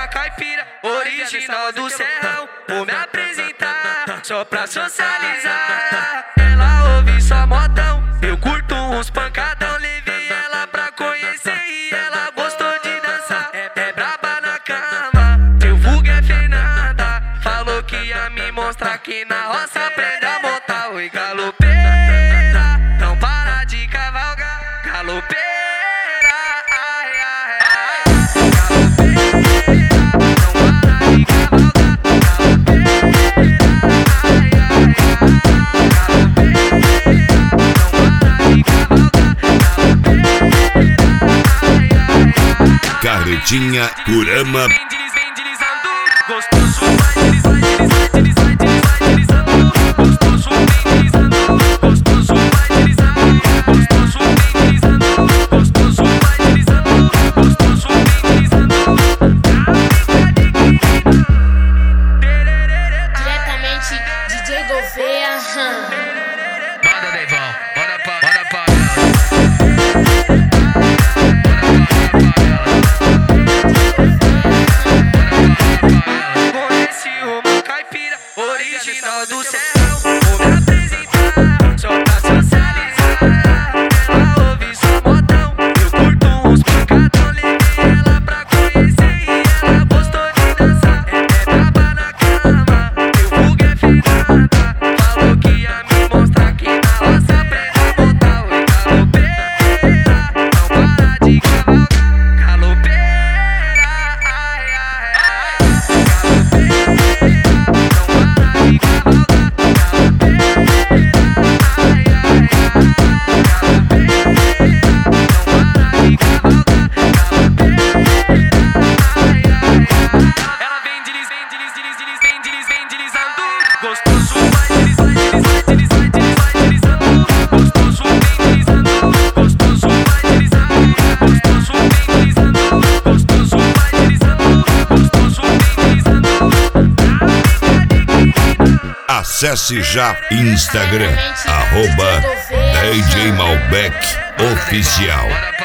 uma caipira original do Serrão. Vou me apresentar só pra socializar. Ela ouve só modão, eu curto uns pancadão. Levei ela pra conhecer e ela gostou de dançar. É braba na cama, teu vulgo é Fernanda. Falou que ia me mostrar que na roça aprende a montar. Oi, galopeira, não para de cavalgar. Galopeira, ai, ai, ai. Galopeira, não para de cavalgar. Galopeira, ai, ai, ai. Galopeira, não para de cavalgar. Galopeira, ai, ai, ai. Carretinha Kurama. Vem deslizando, gostoso, vai deslizando. Gostoso, vem deslizando. Gostoso, vai deslizando. Gostoso, vem deslizando. Gostoso, vai deslizando. Gostoso, vem deslizando. Diretamente DJ Gouveia. Manda, Deivão, manda pra ela. Conheci uma caipira original do Serrão. Vou me apresentar só pra socializar. Ela ouve só modão, eu curto uns pancadão. Levei ela pra conhecer e ela gostou de dançar. É braba na cama, teu vulgo é Fernanda. Falou que ia me mostrar que na roça aprende a montar. Oi, galopeira, não para de cavalgar. Galopeira, ai, ai, ai. Galopeira, não para de cavalgar. Galopeira, ai, ai, ai. Galopeira, não para de cavalgar. Galopeira, ai, ai, ai. Ela vem deslizando. Gostoso, vai deslizando. Gostoso, vem deslizando. Gostoso, vai deslizando. Gostoso, vem deslizando. Gostoso, vai deslizando. Gostoso, vem deslizando. Acesse já Instagram, @DJ Malbec Oficial.